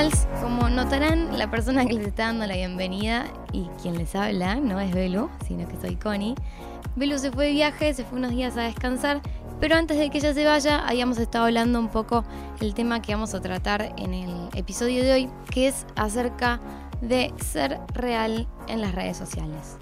Emprendals. Como notarán, la persona que les está dando la bienvenida y quien les habla no es Belu, sino que soy Connie. Belu se fue de viaje, se fue unos días a descansar, pero antes de que ella se vaya, habíamos estado hablando un poco el tema que vamos a tratar en el episodio de hoy, que es acerca de ser real en las redes sociales.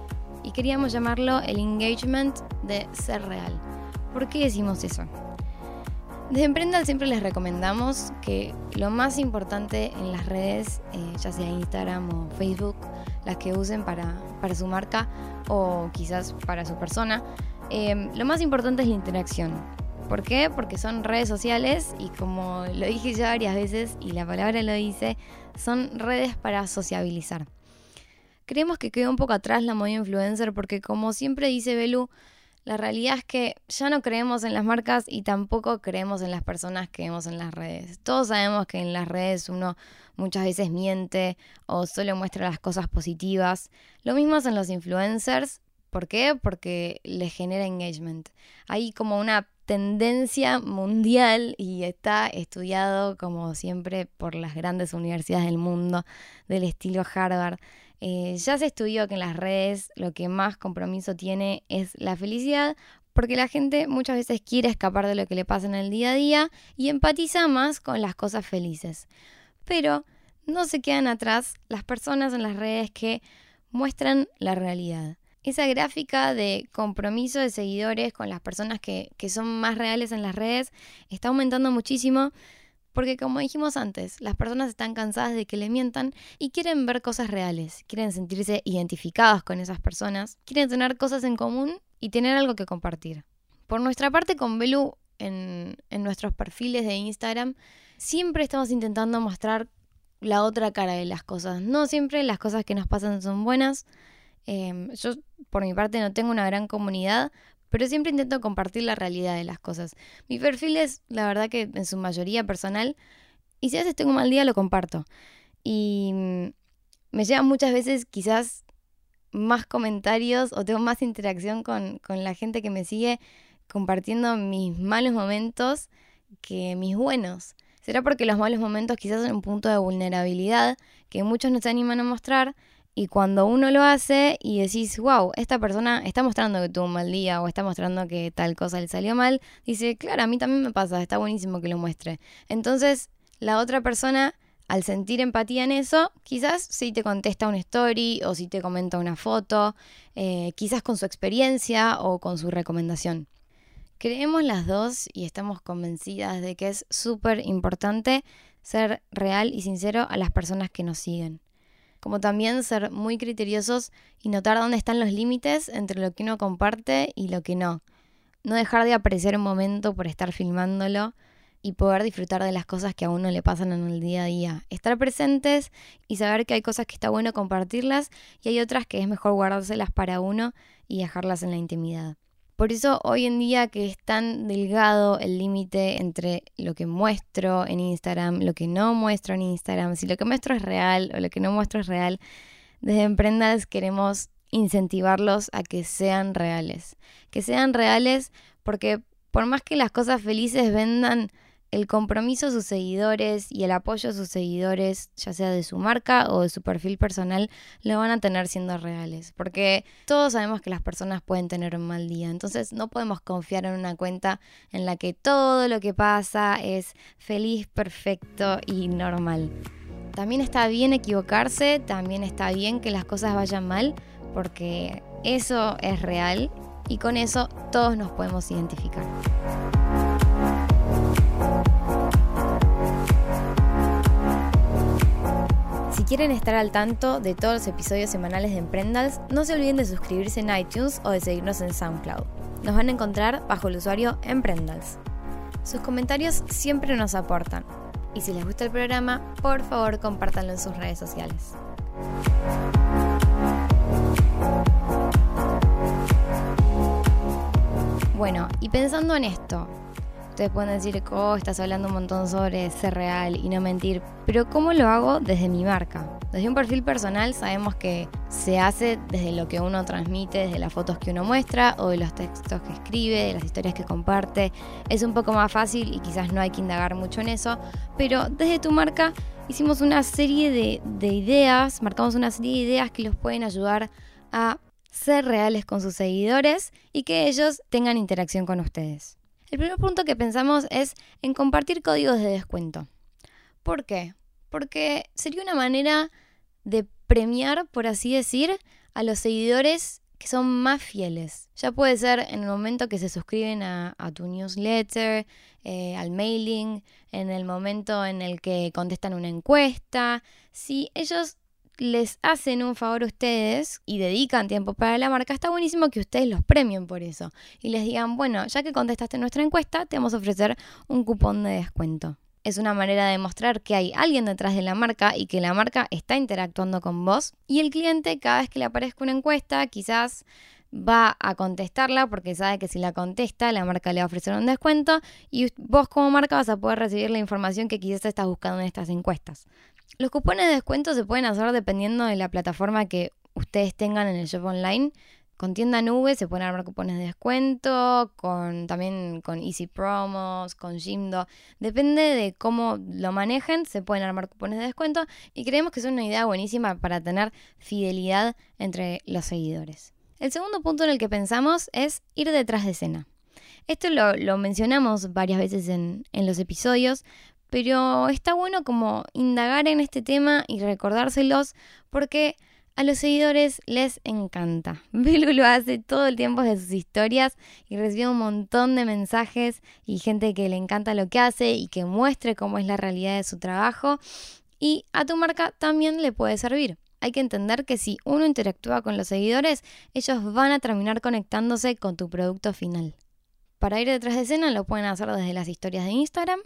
Y queríamos llamarlo el engagement de ser real. ¿Por qué decimos eso? Desde Emprendal siempre les recomendamos que lo más importante en las redes, ya sea Instagram o Facebook, las que usen para su marca o quizás para su persona, lo más importante es la interacción. ¿Por qué? Porque son redes sociales y, como lo dije ya varias veces y la palabra lo dice, son redes para sociabilizar. Creemos que quedó un poco atrás la moda influencer porque, como siempre dice Belu, la realidad es que ya no creemos en las marcas y tampoco creemos en las personas que vemos en las redes. Todos sabemos que en las redes uno muchas veces miente o solo muestra las cosas positivas. Lo mismo hacen los influencers. ¿Por qué? Porque les genera engagement. Hay como una tendencia mundial y está estudiado, como siempre, por las grandes universidades del mundo, del estilo Harvard. Ya se estudió que en las redes lo que más compromiso tiene es la felicidad, porque la gente muchas veces quiere escapar de lo que le pasa en el día a día y empatiza más con las cosas felices. Pero no se quedan atrás las personas en las redes que muestran la realidad. Esa gráfica de compromiso de seguidores con las personas que son más reales en las redes está aumentando muchísimo. Porque, como dijimos antes, las personas están cansadas de que le mientan y quieren ver cosas reales, quieren sentirse identificados con esas personas, quieren tener cosas en común y tener algo que compartir. Por nuestra parte, con Belu, en nuestros perfiles de Instagram, siempre estamos intentando mostrar la otra cara de las cosas. No siempre las cosas que nos pasan son buenas. Yo, por mi parte, no tengo una gran comunidad, pero siempre intento compartir la realidad de las cosas. Mi perfil es, la verdad, que en su mayoría personal, y si a veces tengo un mal día lo comparto. Y me llegan muchas veces quizás más comentarios o tengo más interacción con la gente que me sigue compartiendo mis malos momentos que mis buenos. ¿Será porque los malos momentos quizás son un punto de vulnerabilidad que muchos no se animan a mostrar? Y cuando uno lo hace y decís, wow, esta persona está mostrando que tuvo un mal día o está mostrando que tal cosa le salió mal, dice, claro, a mí también me pasa, está buenísimo que lo muestre. Entonces, la otra persona, al sentir empatía en eso, quizás sí te contesta una story o sí te comenta una foto, quizás con su experiencia o con su recomendación. Creemos las dos y estamos convencidas de que es súper importante ser real y sincero a las personas que nos siguen. Como también ser muy criteriosos y notar dónde están los límites entre lo que uno comparte y lo que no. No dejar de apreciar un momento por estar filmándolo y poder disfrutar de las cosas que a uno le pasan en el día a día. Estar presentes y saber que hay cosas que está bueno compartirlas y hay otras que es mejor guardárselas para uno y dejarlas en la intimidad. Por eso hoy en día, que es tan delgado el límite entre lo que muestro en Instagram, lo que no muestro en Instagram, si lo que muestro es real o lo que no muestro es real, desde Emprendals queremos incentivarlos a que sean reales. Que sean reales porque por más que las cosas felices vendan, el compromiso de sus seguidores y el apoyo de sus seguidores, ya sea de su marca o de su perfil personal, lo van a tener siendo reales. Porque todos sabemos que las personas pueden tener un mal día. Entonces no podemos confiar en una cuenta en la que todo lo que pasa es feliz, perfecto y normal. También está bien equivocarse, también está bien que las cosas vayan mal, porque eso es real y con eso todos nos podemos identificar. Si quieren estar al tanto de todos los episodios semanales de Emprendals, no se olviden de suscribirse en iTunes o de seguirnos en SoundCloud. Nos van a encontrar bajo el usuario Emprendals. Sus comentarios siempre nos aportan. Y si les gusta el programa, por favor, compártanlo en sus redes sociales. Bueno, y pensando en esto, ustedes pueden decir que estás hablando un montón sobre ser real y no mentir, pero ¿cómo lo hago desde mi marca? Desde un perfil personal sabemos que se hace desde lo que uno transmite, desde las fotos que uno muestra o de los textos que escribe, de las historias que comparte. Es un poco más fácil y quizás no hay que indagar mucho en eso, pero desde tu marca hicimos una serie de ideas, marcamos una serie de ideas que los pueden ayudar a ser reales con sus seguidores y que ellos tengan interacción con ustedes. El primer punto que pensamos es en compartir códigos de descuento. ¿Por qué? Porque sería una manera de premiar, por así decir, a los seguidores que son más fieles. Ya puede ser en el momento que se suscriben a tu newsletter, al mailing, en el momento en el que contestan una encuesta. Si ellos les hacen un favor a ustedes y dedican tiempo para la marca, está buenísimo que ustedes los premien por eso y les digan, bueno, ya que contestaste nuestra encuesta, te vamos a ofrecer un cupón de descuento. Es una manera de demostrar que hay alguien detrás de la marca y que la marca está interactuando con vos. Y el cliente, cada vez que le aparezca una encuesta, quizás va a contestarla porque sabe que si la contesta, la marca le va a ofrecer un descuento y vos como marca vas a poder recibir la información que quizás estás buscando en estas encuestas. Los cupones de descuento se pueden hacer dependiendo de la plataforma que ustedes tengan en el shop online. Con tienda nube se pueden armar cupones de descuento, también con Easy Promos, con Jimdo. Depende de cómo lo manejen, se pueden armar cupones de descuento y creemos que es una idea buenísima para tener fidelidad entre los seguidores. El segundo punto en el que pensamos es ir detrás de escena. Esto lo mencionamos varias veces en los episodios, pero está bueno como indagar en este tema y recordárselos porque a los seguidores les encanta. Belu lo hace todo el tiempo de sus historias y recibe un montón de mensajes y gente que le encanta lo que hace y que muestre cómo es la realidad de su trabajo. Y a tu marca también le puede servir. Hay que entender que si uno interactúa con los seguidores, ellos van a terminar conectándose con tu producto final. Para ir detrás de escena lo pueden hacer desde las historias de Instagram.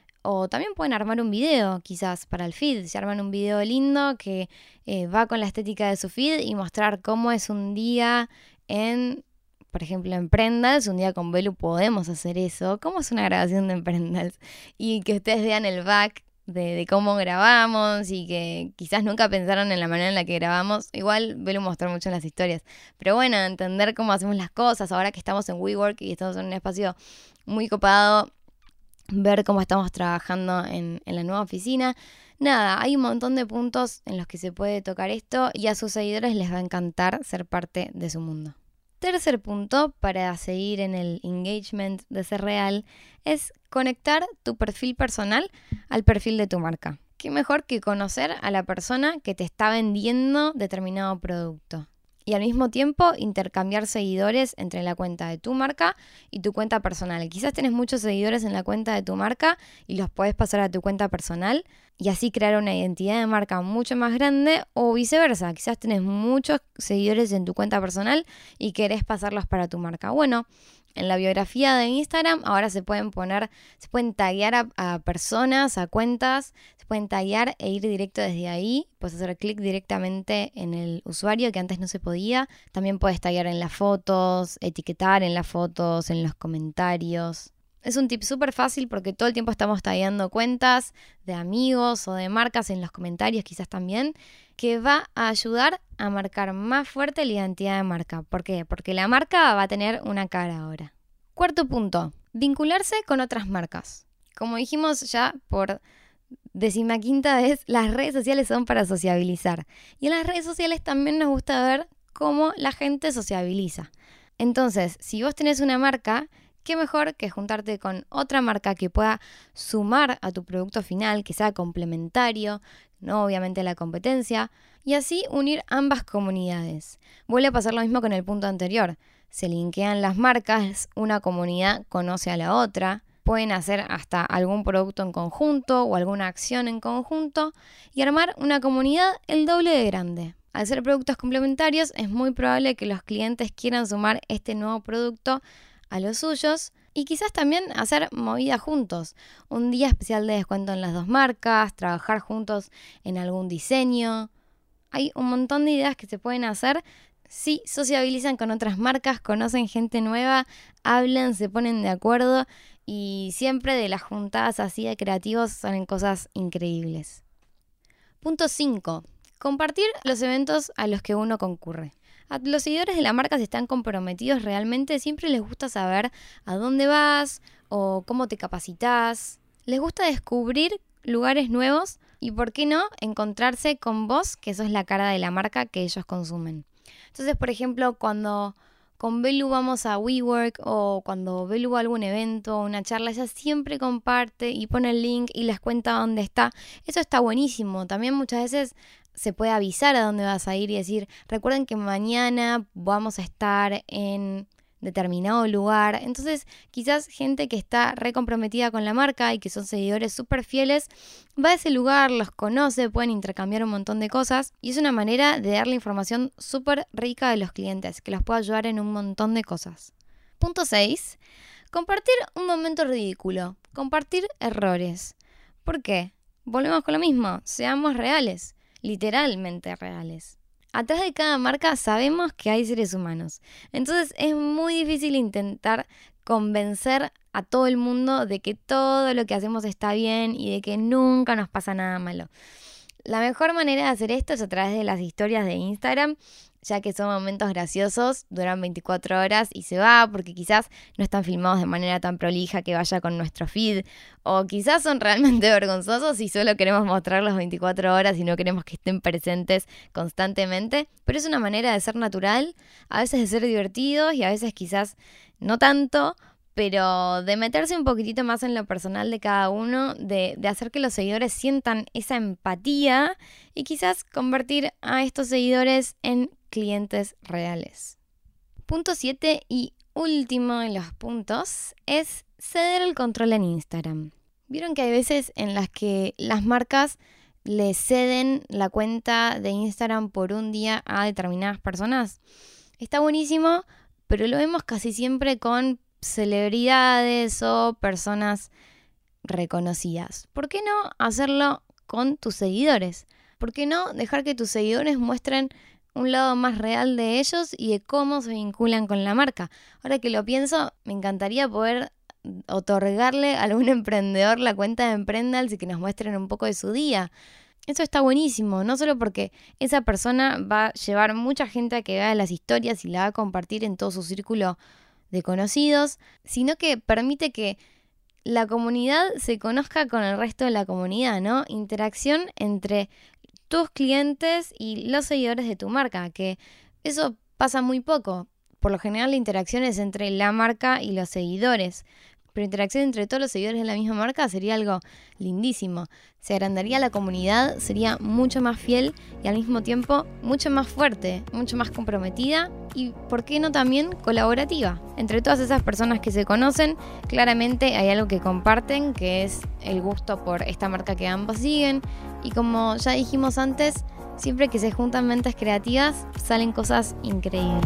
O también pueden armar un video, quizás para el feed. Se arman un video lindo que va con la estética de su feed y mostrar cómo es un día por ejemplo, en Prendals. Un día con Belu podemos hacer eso. ¿Cómo es una grabación de Prendals? Y que ustedes vean el back de cómo grabamos y que quizás nunca pensaron en la manera en la que grabamos. Igual Belu mostró mucho en las historias. Pero bueno, entender cómo hacemos las cosas ahora que estamos en WeWork y estamos en un espacio muy copado. Ver cómo estamos trabajando en la nueva oficina. Nada, hay un montón de puntos en los que se puede tocar esto y a sus seguidores les va a encantar ser parte de su mundo. Tercer punto, para seguir en el engagement de ser real, es conectar tu perfil personal al perfil de tu marca. ¿Qué mejor que conocer a la persona que te está vendiendo determinado producto? Y al mismo tiempo intercambiar seguidores entre la cuenta de tu marca y tu cuenta personal. Quizás tenés muchos seguidores en la cuenta de tu marca y los podés pasar a tu cuenta personal y así crear una identidad de marca mucho más grande, o viceversa. Quizás tenés muchos seguidores en tu cuenta personal y querés pasarlos para tu marca. Bueno, en la biografía de Instagram ahora se pueden taguear a personas, a cuentas, se pueden taguear e ir directo desde ahí. Puedes hacer clic directamente en el usuario, que antes no se podía. También puedes taguear en las fotos, etiquetar en las fotos, en los comentarios. Es un tip súper fácil porque todo el tiempo estamos tagueando cuentas de amigos o de marcas en los comentarios quizás también, que va a ayudar a marcar más fuerte la identidad de marca. ¿Por qué? Porque la marca va a tener una cara ahora. Cuarto punto, vincularse con otras marcas. Como dijimos ya por 15ª vez, las redes sociales son para sociabilizar. Y en las redes sociales también nos gusta ver cómo la gente sociabiliza. Entonces, si vos tenés una marca, qué mejor que juntarte con otra marca que pueda sumar a tu producto final, que sea complementario, no obviamente a la competencia, y así unir ambas comunidades. Vuelve a pasar lo mismo con el punto anterior. Se linkean las marcas, una comunidad conoce a la otra, pueden hacer hasta algún producto en conjunto o alguna acción en conjunto y armar una comunidad el doble de grande. Al ser productos complementarios, es muy probable que los clientes quieran sumar este nuevo producto a los suyos y quizás también hacer movida juntos. Un día especial de descuento en las dos marcas, trabajar juntos en algún diseño. Hay un montón de ideas que se pueden hacer si sociabilizan con otras marcas, conocen gente nueva, hablan, se ponen de acuerdo y siempre de las juntadas así de creativos salen cosas increíbles. Punto 5. Compartir los eventos a los que uno concurre. A los seguidores de la marca, si están comprometidos realmente, siempre les gusta saber a dónde vas o cómo te capacitas. Les gusta descubrir lugares nuevos Y por qué no encontrarse con vos, que sos la cara de la marca que ellos consumen. Entonces, por ejemplo, cuando con Belu vamos a WeWork o cuando Belu va a algún evento o una charla, ella siempre comparte y pone el link y les cuenta dónde está. Eso está buenísimo. También muchas veces se puede avisar a dónde vas a ir y decir, recuerden que mañana vamos a estar en determinado lugar. Entonces, quizás gente que está recomprometida con la marca y que son seguidores súper fieles, va a ese lugar, los conoce, pueden intercambiar un montón de cosas y es una manera de darle información súper rica a los clientes, que los puede ayudar en un montón de cosas. Punto 6. Compartir un momento ridículo. Compartir errores. ¿Por qué? Volvemos con lo mismo. Seamos reales. Literalmente reales. Atrás de cada marca sabemos que hay seres humanos. Entonces es muy difícil intentar convencer a todo el mundo de que todo lo que hacemos está bien y de que nunca nos pasa nada malo. La mejor manera de hacer esto es a través de las historias de Instagram, ya que son momentos graciosos, duran 24 horas y se va, porque quizás no están filmados de manera tan prolija que vaya con nuestro feed, o quizás son realmente vergonzosos y solo queremos mostrarlos 24 horas y no queremos que estén presentes constantemente, pero es una manera de ser natural, a veces de ser divertidos y a veces quizás no tanto, pero de meterse un poquitito más en lo personal de cada uno, de hacer que los seguidores sientan esa empatía y quizás convertir a estos seguidores en clientes reales. Punto 7 y último de los puntos es ceder el control en Instagram. ¿Vieron que hay veces en las que las marcas le ceden la cuenta de Instagram por un día a determinadas personas? Está buenísimo, pero lo vemos casi siempre con celebridades o personas reconocidas. ¿Por qué no hacerlo con tus seguidores? ¿Por qué no dejar que tus seguidores muestren un lado más real de ellos y de cómo se vinculan con la marca? Ahora que lo pienso, me encantaría poder otorgarle a algún emprendedor la cuenta de Emprendals y que nos muestren un poco de su día. Eso está buenísimo, no solo porque esa persona va a llevar mucha gente a que vea las historias y la va a compartir en todo su círculo de conocidos, sino que permite que la comunidad se conozca con el resto de la comunidad, ¿no? Interacción entre tus clientes y los seguidores de tu marca, que eso pasa muy poco. Por lo general la interacción es entre la marca y los seguidores, pero interacción entre todos los seguidores de la misma marca sería algo lindísimo. Se agrandaría la comunidad, sería mucho más fiel y al mismo tiempo mucho más fuerte, mucho más comprometida y, ¿por qué no también colaborativa? Entre todas esas personas que se conocen, claramente hay algo que comparten, que es el gusto por esta marca que ambos siguen. Y como ya dijimos antes, siempre que se juntan mentes creativas, salen cosas increíbles.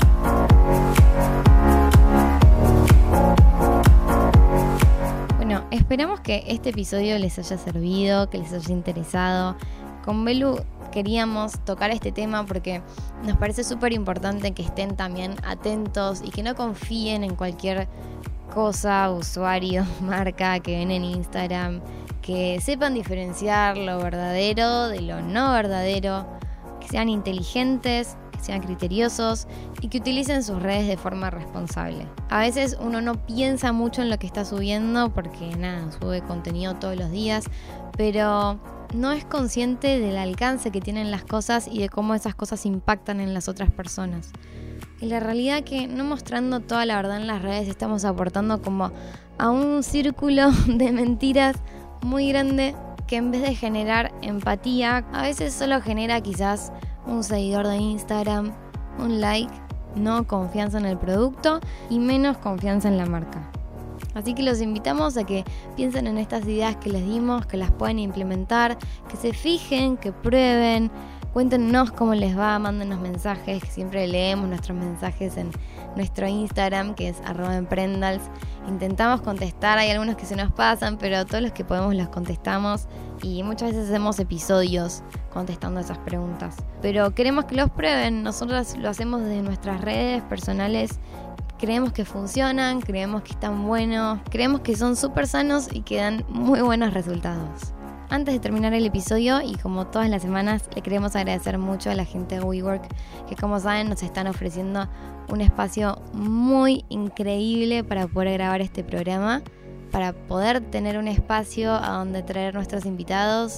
Bueno, esperamos que este episodio les haya servido, que les haya interesado. Con Belu queríamos tocar este tema porque nos parece súper importante que estén también atentos y que no confíen en cualquier cosa, usuario, marca que ven en Instagram, que sepan diferenciar lo verdadero de lo no verdadero, que sean inteligentes, que sean criteriosos y que utilicen sus redes de forma responsable. A veces uno no piensa mucho en lo que está subiendo porque sube contenido todos los días, pero no es consciente del alcance que tienen las cosas y de cómo esas cosas impactan en las otras personas. Y la realidad que no mostrando toda la verdad en las redes estamos aportando como a un círculo de mentiras muy grande que en vez de generar empatía, a veces solo genera quizás un seguidor de Instagram, un like, no confianza en el producto y menos confianza en la marca. Así que los invitamos a que piensen en estas ideas que les dimos, que las pueden implementar, que se fijen, que prueben, cuéntenos cómo les va, mándenos mensajes, que siempre leemos nuestros mensajes en nuestro Instagram, que es @emprendals. Intentamos contestar, hay algunos que se nos pasan, pero todos los que podemos los contestamos y muchas veces hacemos episodios contestando esas preguntas. Pero queremos que los prueben, nosotros lo hacemos desde nuestras redes personales. Creemos que funcionan, creemos que están buenos, creemos que son súper sanos y que dan muy buenos resultados. Antes de terminar el episodio, y como todas las semanas, le queremos agradecer mucho a la gente de WeWork, que como saben nos están ofreciendo un espacio muy increíble para poder grabar este programa, para poder tener un espacio a donde traer nuestros invitados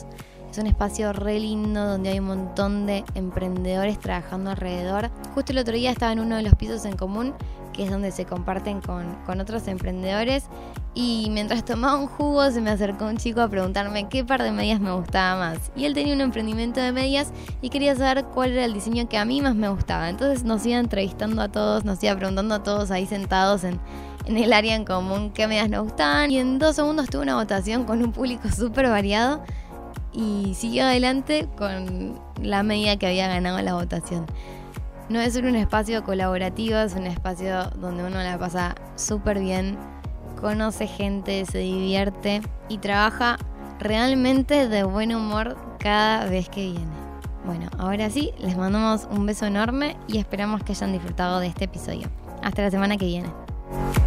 Es un espacio re lindo donde hay un montón de emprendedores trabajando alrededor. Justo el otro día estaba en uno de los pisos en común, que es donde se comparten con otros emprendedores, y mientras tomaba un jugo se me acercó un chico a preguntarme qué par de medias me gustaba más. Y él tenía un emprendimiento de medias y quería saber cuál era el diseño que a mí más me gustaba. Entonces nos iba entrevistando a todos, nos iba preguntando a todos ahí sentados en el área en común qué medias nos gustaban. Y en 2 segundos tuve una votación con un público súper variado y siguió adelante con la media que había ganado la votación. No es solo un espacio colaborativo, es un espacio donde uno la pasa súper bien, conoce gente, se divierte y trabaja realmente de buen humor cada vez que viene. Bueno, ahora sí, les mandamos un beso enorme y esperamos que hayan disfrutado de este episodio. Hasta la semana que viene.